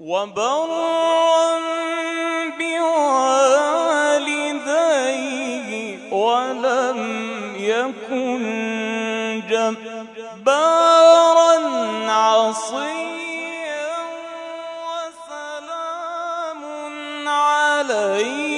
وبرا بوالديه ولم يكن جبارا عصيا وسلام عليه